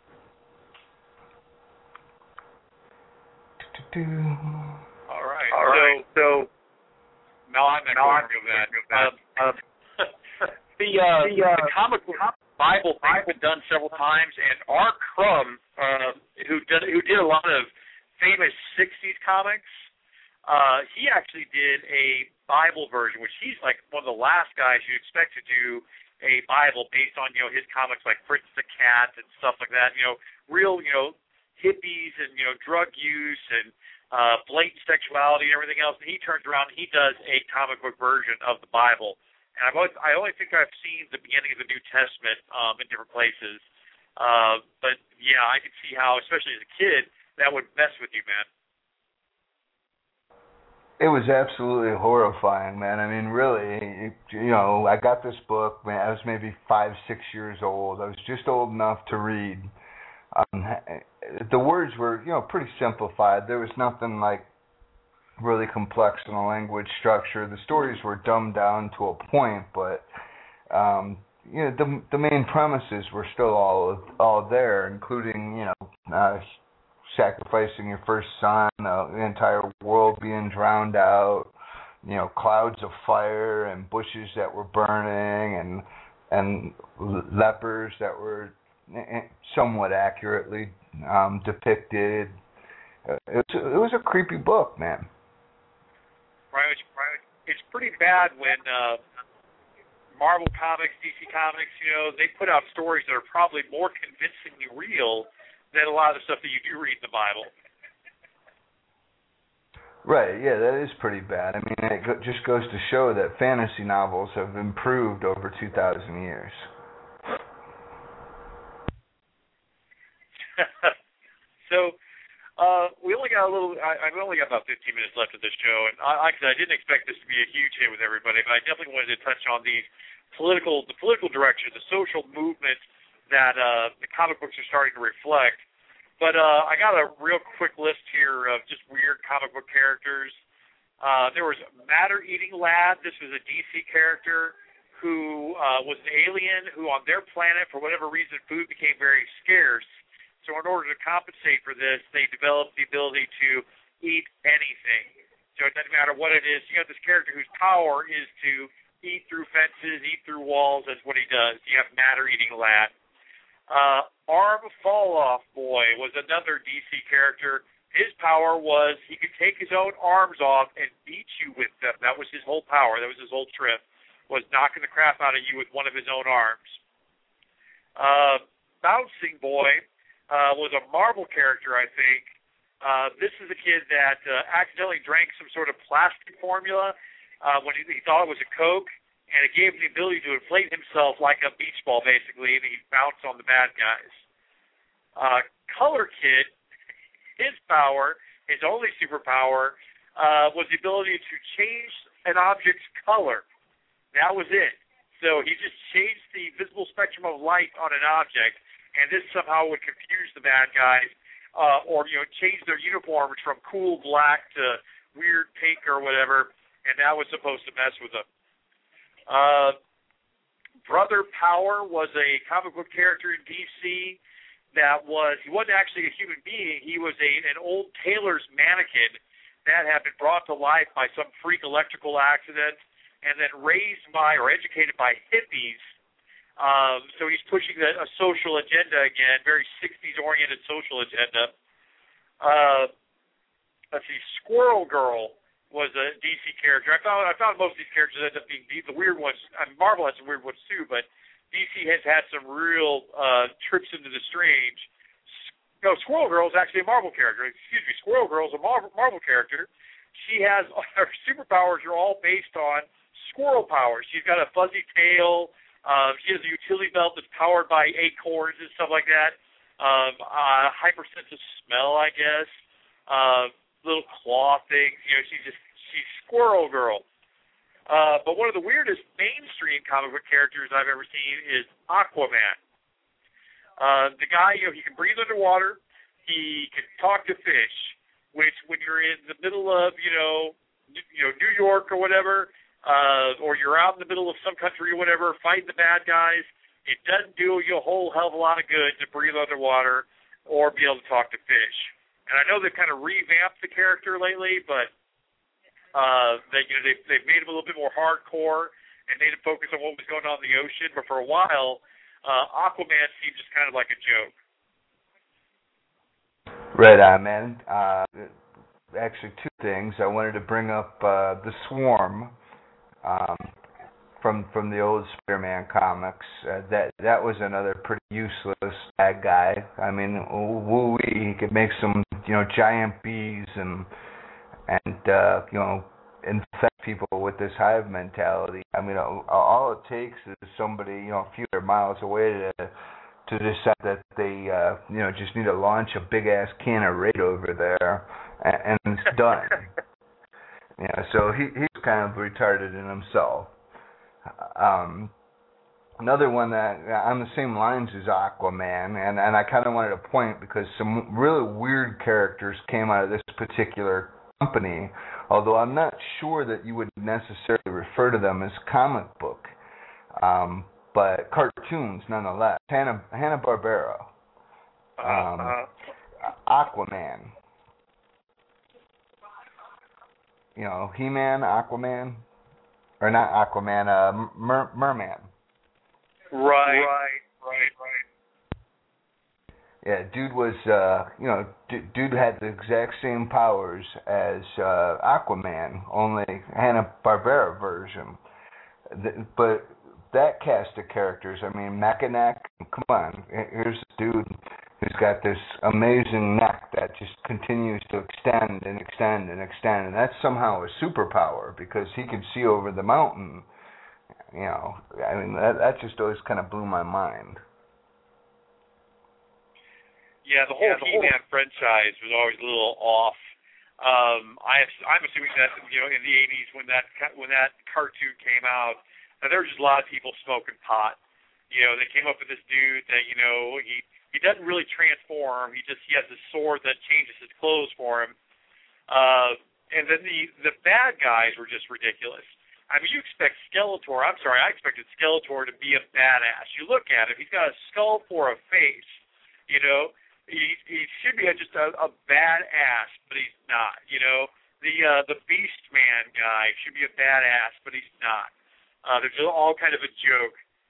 All right. So now I'm not going to that. The comic book Bible thing has been done several times, and R. Crumb, who did a lot of famous '60s comics, he actually did a Bible version, which he's like one of the last guys you'd expect to do a Bible based on his comics like Fritz the Cat and stuff like that. Real hippies and drug use and blatant sexuality and everything else. And he turns around and he does a comic book version of the Bible. And I only think I've seen the beginning of the New Testament in different places. But yeah, I can see how, especially as a kid, that would mess with you, man. It was absolutely horrifying, man. I mean, really, I got this book, man, I was maybe 5, 6 years old. I was just old enough to read. The words were, pretty simplified. There was nothing like really complex in the language structure. The stories were dumbed down to a point, but the main premises were still all there, including sacrificing your first son, the entire world being drowned out, clouds of fire and bushes that were burning and lepers that were somewhat accurately depicted. It was a creepy book, man. Right. It's pretty bad when Marvel Comics, DC Comics, they put out stories that are probably more convincingly real than a lot of the stuff that you do read in the Bible. Right, yeah, that is pretty bad. I mean, it just goes to show that fantasy novels have improved over 2,000 years. So, we only got I've only got about 15 minutes left of this show, and like I said, I didn't expect this to be a huge hit with everybody, but I definitely wanted to touch on the political direction, the social movement that the comic books are starting to reflect. But I got a real quick list here of just weird comic book characters. There was Matter-Eating Lad. This was a DC character who was an alien who on their planet, for whatever reason, food became very scarce. So in order to compensate for this, they developed the ability to eat anything. So it doesn't matter what it is. You have this character whose power is to eat through fences, eat through walls. That's what he does. You have Matter-Eating Lad. Arm Fall-Off Boy was another DC character. His power was he could take his own arms off and beat you with them. That was his whole power. That was his whole trip, was knocking the crap out of you with one of his own arms. Bouncing Boy was a Marvel character, I think. This is a kid that accidentally drank some sort of plastic formula when he thought it was a Coke, and it gave him the ability to inflate himself like a beach ball, basically, and he'd bounce on the bad guys. Color Kid, his power, his only superpower, was the ability to change an object's color. That was it. So he just changed the visible spectrum of light on an object, and this somehow would confuse the bad guys, or change their uniforms from cool black to weird pink or whatever, and that was supposed to mess with them. Brother Power was a comic book character in DC he wasn't actually a human being. He was an old tailor's mannequin that had been brought to life by some freak electrical accident and then raised by or educated by hippies. So he's pushing a social agenda again, very 60s-oriented social agenda. Let's see, Squirrel Girl was a DC character. I found most of these characters end up being the weird ones. Marvel has some weird ones too, but DC has had some real trips into the strange. No, Squirrel Girl is actually a Marvel character. Excuse me, Squirrel Girl is a Marvel character. Her superpowers are all based on squirrel powers. She's got a fuzzy tail. She has a utility belt that's powered by acorns and stuff like that. Hypersensitive smell, I guess. Little claw things. She's Squirrel Girl. But one of the weirdest mainstream comic book characters I've ever seen is Aquaman. The guy, he can breathe underwater. He can talk to fish, which when you're in the middle of, New York or whatever, or you're out in the middle of some country or whatever, fighting the bad guys, it doesn't do you a whole hell of a lot of good to breathe underwater or be able to talk to fish. And I know they've kind of revamped the character lately, but they've made him a little bit more hardcore and made him focus on what was going on in the ocean. But for a while, Aquaman seemed just kind of like a joke. Right on, man. Actually, two things. I wanted to bring up the Swarm from the old Spider-Man comics. That was another pretty useless bad guy. I mean, he could make some giant bees and infect people with this hive mentality. I mean, all it takes is somebody a few miles away to decide that they just need to launch a big ass can of Raid over there, and it's done. So he's kind of retarded in himself. Another one that on the same lines is Aquaman, and I kind of wanted to point because some really weird characters came out of this particular company, although I'm not sure that you would necessarily refer to them as comic book, but cartoons nonetheless. Hanna-Barbera, Aquaman, He-Man, Aquaman, or not Aquaman, Merman. Right. Yeah, dude was, dude had the exact same powers as Aquaman, only Hanna-Barbera version. But that cast of characters, I mean, Mackinac, come on, here's a dude who's got this amazing neck that just continues to extend and extend and extend, and that's somehow a superpower because he can see over the mountain. I mean, that just always kind of blew my mind. Yeah, the whole He-Man franchise was always a little off. I'm assuming that in the '80s when that cartoon came out, there were just a lot of people smoking pot. They came up with this dude that, he doesn't really transform. He has this sword that changes his clothes for him. And then the bad guys were just ridiculous. I mean, you expect Skeletor. I'm sorry, I expected Skeletor to be a badass. You look at him; he's got a skull for a face. He should be just a badass, but he's not. The Beast Man guy should be a badass, but he's not. There's all kind of a joke.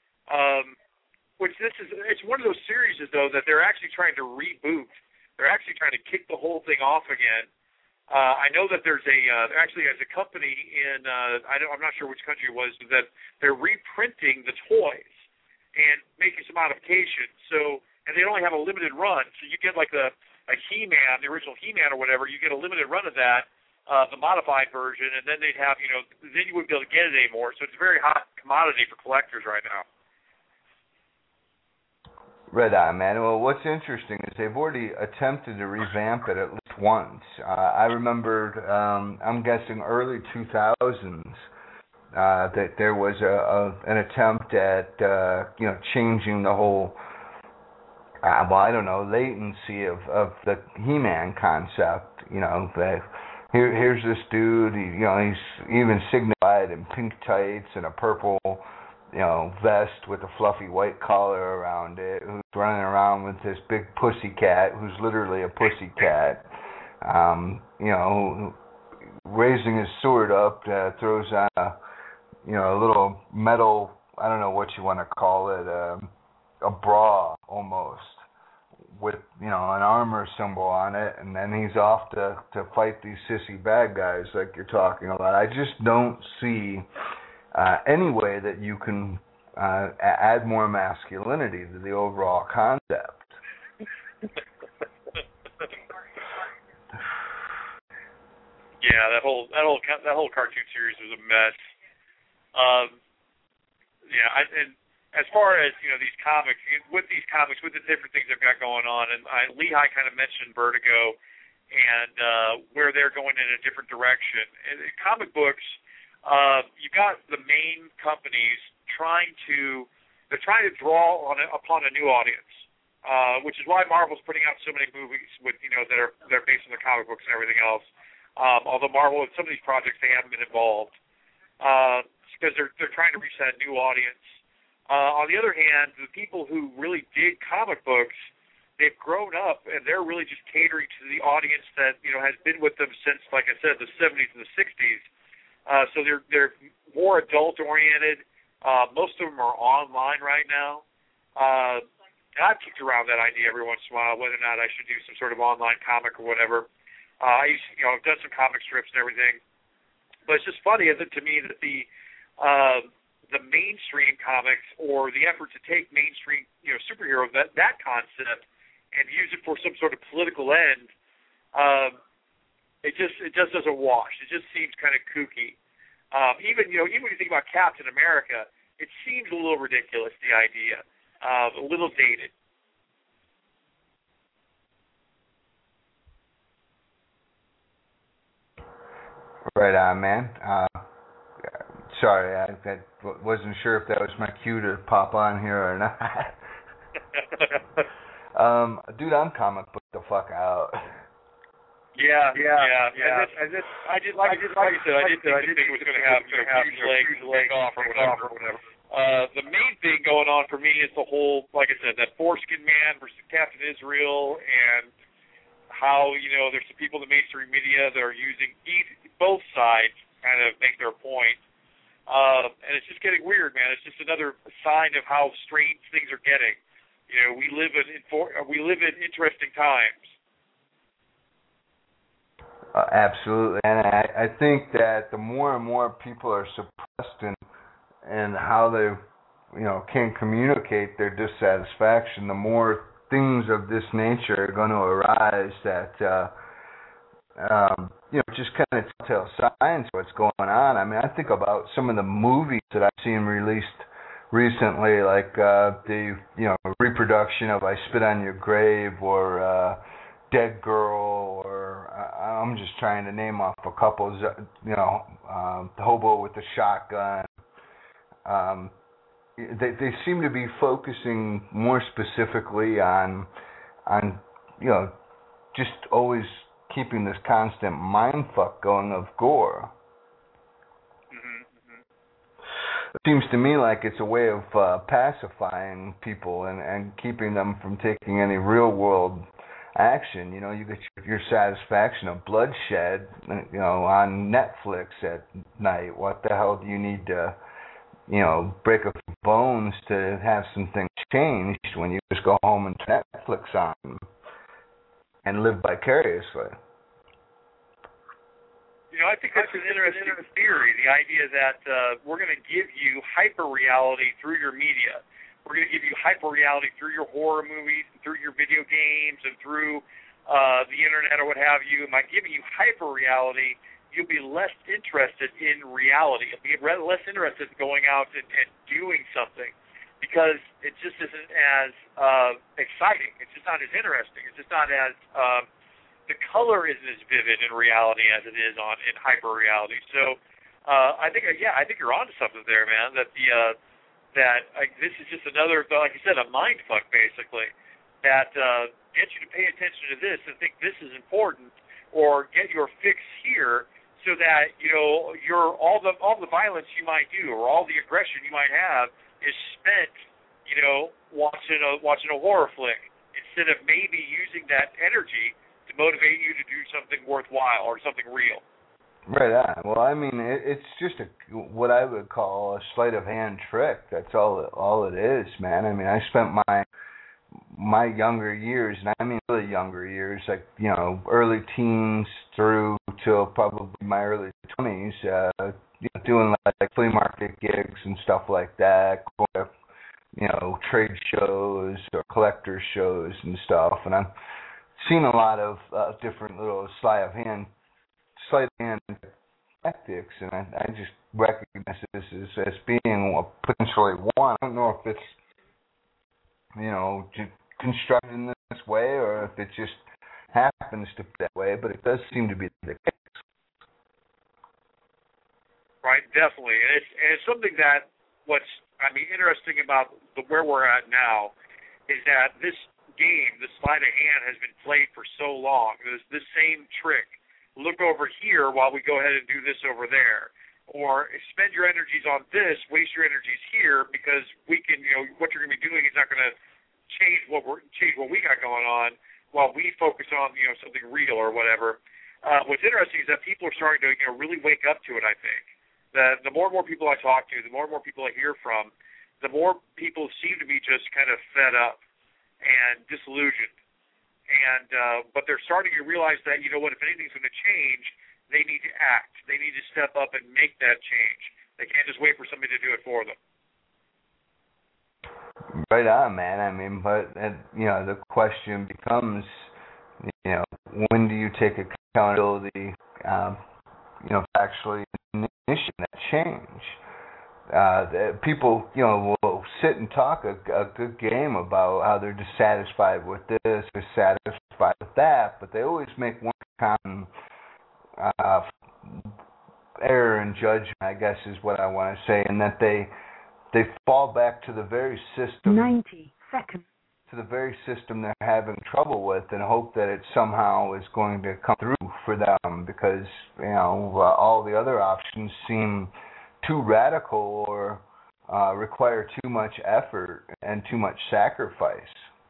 It's one of those series though that they're actually trying to reboot. They're actually trying to kick the whole thing off again. I know that there's a company in I'm not sure which country it was, that they're reprinting the toys and making some modifications. So, and they only have a limited run. So you get like a He-Man, the original He-Man or whatever. You get a limited run of that, the modified version, and then they'd have then you wouldn't be able to get it anymore. So it's a very hot commodity for collectors right now. Red Eye, man. Well, what's interesting is they've already attempted to revamp it at least once. I remembered, I'm guessing early 2000s, that there was an attempt at, changing the whole, latency of the He-Man concept. That here's this dude, he's even signified in pink tights and a purple vest with a fluffy white collar around it, who's running around with this big pussy cat, who's literally a pussy cat, raising his sword up, throws on a little metal, I don't know what you want to call it, a bra almost, with, an armor symbol on it, and then he's off to fight these sissy bad guys like you're talking about. I just don't see any way that you can add more masculinity to the overall concept. Yeah, that whole cartoon series was a mess. And as far as these comics, with the different things they've got going on, and Lehigh kind of mentioned Vertigo and where they're going in a different direction. And comic books. You've got the main companies trying to draw upon a new audience, which is why Marvel's putting out so many movies with that are based on the comic books and everything else. Although Marvel, in some of these projects, they haven't been involved because they're trying to reach that new audience. On the other hand, the people who really dig comic books, they've grown up and they're really just catering to the audience that has been with them since, like I said, the 70s and the 60s. So they're more adult oriented. Most of them are online right now. And I've kicked around that idea every once in a while, whether or not I should do some sort of online comic or whatever. I've done some comic strips and everything, but it's just funny, isn't it, to me that the mainstream comics, or the effort to take mainstream superhero that concept and use it for some sort of political end. It just doesn't wash. It just seems kind of kooky. Even when you think about Captain America, it seems a little ridiculous, the idea, a little dated. Right on, man. Sorry, I wasn't sure if that was my cue to pop on here or not. Dude, I'm comic book the fuck out. Yeah. And this, I did like I said, I didn't think it was going to have huge leg off or whatever. The main thing going on for me is the whole, like I said, that Foreskin Man versus Captain Israel, and how there's some people in the mainstream media that are using both sides kind of make their point, and it's just getting weird, man. It's just another sign of how strange things are getting. We live in interesting times. Absolutely, and I think that the more and more people are suppressed in how they, can communicate their dissatisfaction, the more things of this nature are going to arise that, just kind of tell signs what's going on. I mean, I think about some of the movies that I've seen released recently, like the reproduction of I Spit on Your Grave, or Dead Girl, or I'm just trying to name off a couple, The Hobo with the Shotgun. they seem to be focusing more specifically on just always keeping this constant mind fuck going of gore. It seems to me like it's a way of pacifying people and keeping them from taking any real world action. You get your satisfaction of bloodshed, on Netflix at night. What the hell do you need to, break a few bones to have some things changed when you just go home and turn Netflix on and live vicariously? I think that's an interesting theory, the idea that we're going to give you hyper-reality through your media. We're going to give you hyper-reality through your horror movies, and through your video games, and through the internet or what have you. And by giving you hyper-reality, you'll be less interested in reality. You'll be less interested in going out and doing something because it just isn't as exciting. It's just not as interesting. It's just not as... the color isn't as vivid in reality as it is in hyper reality. So I think you're onto something there, man. That this is just another, like you said, a mind fuck basically. That gets you to pay attention to this and think this is important, or get your fix here, so that your all the violence you might do or all the aggression you might have is spent, watching a horror flick instead of maybe using that energy to motivate you to do something worthwhile or something real. Right on. Well, I mean, it's just what I would call a sleight of hand trick. That's all it is, man. I mean, I spent my younger years, and I mean really younger years, like early teens through till probably my early 20s, doing like flea market gigs and stuff like that, going to trade shows or collector shows and stuff, and I'm seen a lot of different little sleight of hand tactics, and I just recognize this as being potentially one. I don't know if it's constructed in this way or if it just happens to be that way, but it does seem to be the case. Right, definitely, and it's something that interesting about where we're at now is that this game, the sleight of hand, has been played for so long. There's this same trick. Look over here while we go ahead and do this over there. Or spend your energies on this, waste your energies here, because we can, what you're going to be doing is not going to change what we got going on while we focus on, something real or whatever. What's interesting is that people are starting to, really wake up to it, I think. The more and more people I talk to, the more and more people I hear from, the more people seem to be just kind of fed up and disillusioned, but they're starting to realize that if anything's going to change, they need to act. They need to step up and make that change. They can't just wait for somebody to do it for them. Right on, man. I mean, but the question becomes, when do you take accountability, actually initiating that change? People, will sit and talk a good game about how they're dissatisfied with this, dissatisfied with that, but they always make one common error in judgment, I guess is what I want to say, and that they fall back to the very system. 90 seconds. To the very system they're having trouble with, and hope that it somehow is going to come through for them, because all the other options seem too radical or require too much effort and too much sacrifice.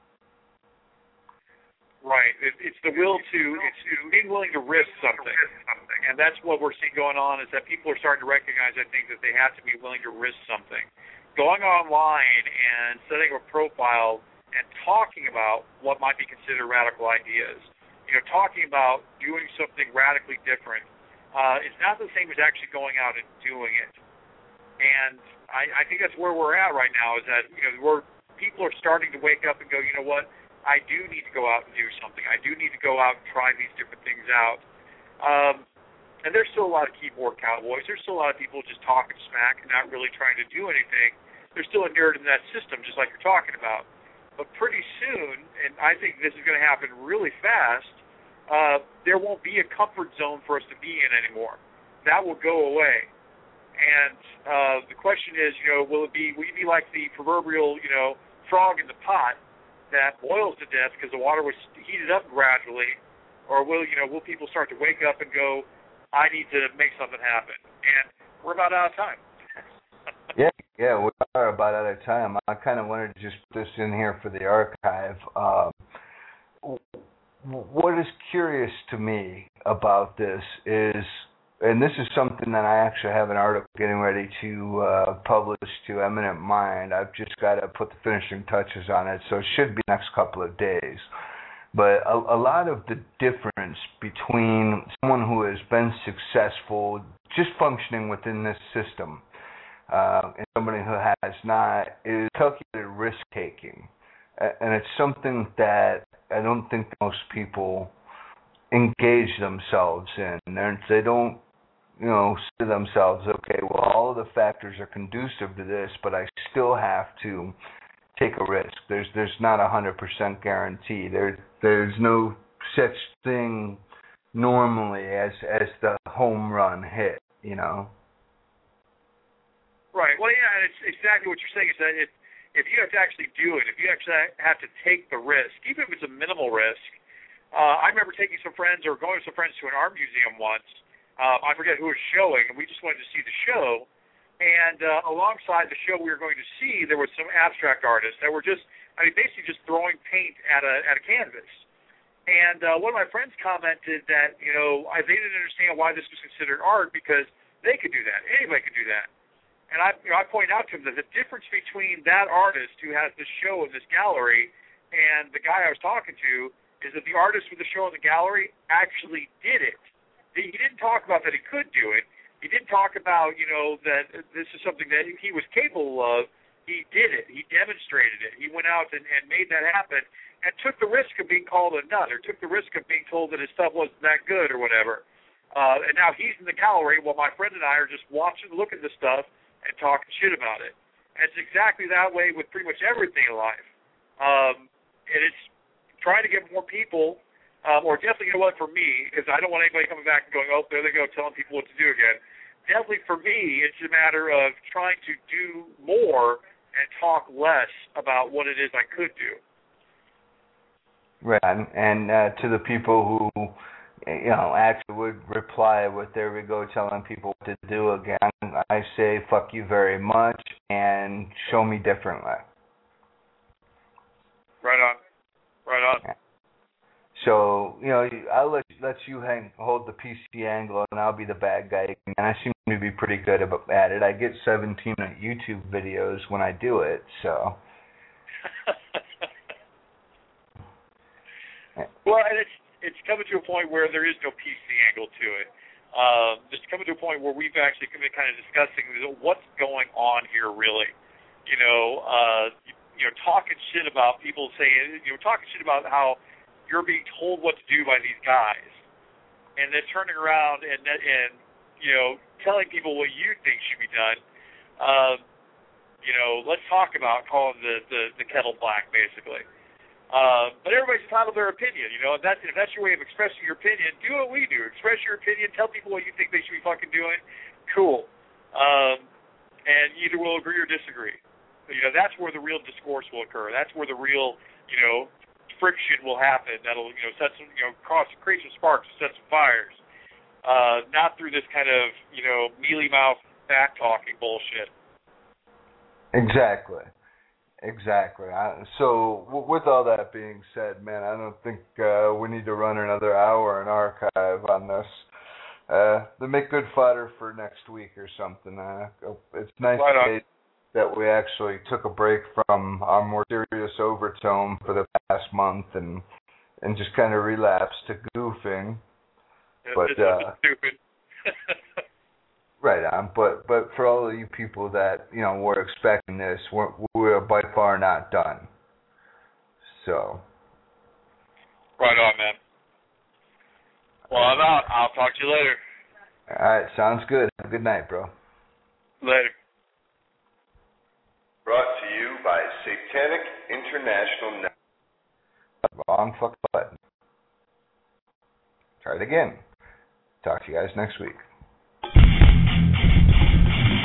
Right. It's the will to, it's being willing to risk something. And that's what we're seeing going on, is that people are starting to recognize, I think, that they have to be willing to risk something. Going online and setting a profile and talking about what might be considered radical ideas, talking about doing something radically different, it's not the same as actually going out and doing it. And I think that's where we're at right now, is that people are starting to wake up and go, you know what, I do need to go out and do something. I do need to go out and try these different things out. And there's still a lot of keyboard cowboys. There's still a lot of people just talking smack and not really trying to do anything. There's still a nerd in that system, just like you're talking about. But pretty soon, and I think this is going to happen really fast, there won't be a comfort zone for us to be in anymore. That will go away. And the question is, will you be like the proverbial, frog in the pot that boils to death because the water was heated up gradually, or will people start to wake up and go, I need to make something happen? And we're about out of time. Yeah, we are about out of time. I kind of wanted to just put this in here for the archive. What is curious to me about this is, and this is something that I actually have an article getting ready to publish to Eminent Mind. I've just got to put the finishing touches on it, so it should be next couple of days. But a lot of the difference between someone who has been successful just functioning within this system and somebody who has not is calculated risk-taking. And it's something that I don't think most people engage themselves in. They don't, say to themselves, okay, well, all of the factors are conducive to this, but I still have to take a risk. There's not 100% guarantee. There's no such thing normally as the home run hit, Right. Well, yeah, it's exactly what you're saying is that if you have to actually do it, if you actually have to take the risk, even if it's a minimal risk. I remember taking some friends or going with some friends to an art museum once. I forget who was showing, and we just wanted to see the show. And alongside the show we were going to see, there was some abstract artists that were basically just throwing paint at a canvas. And one of my friends commented that, they didn't understand why this was considered art because they could do that. Anybody could do that. And I pointed out to him that the difference between that artist who has this show in this gallery and the guy I was talking to is that the artist with the show in the gallery actually did it. He didn't talk about that he could do it. He didn't talk about, that this is something that he was capable of. He did it. He demonstrated it. He went out and made that happen and took the risk of being called a nut or took the risk of being told that his stuff wasn't that good or whatever. And now he's in the gallery while my friend and I are just looking at the stuff and talking shit about it. And it's exactly that way with pretty much everything in life. And it's trying to get more people, or definitely, for me, because I don't want anybody coming back and going, oh, there they go, telling people what to do again. Definitely for me, it's a matter of trying to do more and talk less about what it is I could do. Right, and to the people who, actually would reply with, there we go, telling people what to do again, I say, fuck you very much, and show me differently. Right on. Yeah. So, I'll let you hold the PC angle, and I'll be the bad guy. And I seem to be pretty good at it. I get 17-minute YouTube videos when I do it, so. Well, and it's coming to a point where there is no PC angle to it. It's coming to a point where we've actually been kind of discussing what's going on here, really. Talking shit about people saying, talking shit about how you're being told what to do by these guys, and then turning around and telling people what you think should be done. Let's talk about calling the kettle black, basically. But everybody's entitled to their opinion, and if that's your way of expressing your opinion, do what we do. Express your opinion, tell people what you think they should be fucking doing. Cool. And either we'll agree or disagree. That's where the real discourse will occur. That's where the real, friction will happen. That'll, set some, create some sparks, set some fires. Not through this kind of, mealy-mouthed, back-talking bullshit. Exactly. So, with all that being said, man, I don't think we need to run another hour in archive on this. They make good fodder for next week or something. It's nice that we actually took a break from our more serious overtone for the past month and just kind of relapsed to goofing. But stupid. Right on, but for all of you people that were expecting this, we're by far not done. So. Right on, man. Well, I'm out. I'll talk to you later. All right, sounds good. Have a good night, bro. Later. Brought to you by Satanic International Network. Wrong fucking button. Try it again. Talk to you guys next week.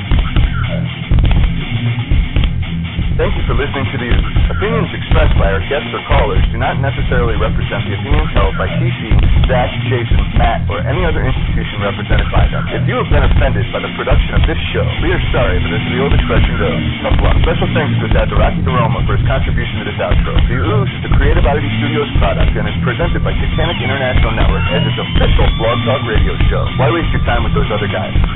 Thank you for listening to The Ooze. Opinions expressed by our guests or callers do not necessarily represent the opinions held by TC, Zach, Jason, Matt, or any other institution represented by them. If you have been offended by the production of this show, we are sorry, but as the old expression goes, tough luck. Special thanks to Dad Rocky DeRoma for his contribution to this outro. The Ooze is a Creative Oddity Studios product and is presented by Satanic International Network as its official Blog Talk radio show. Why waste your time with those other guys?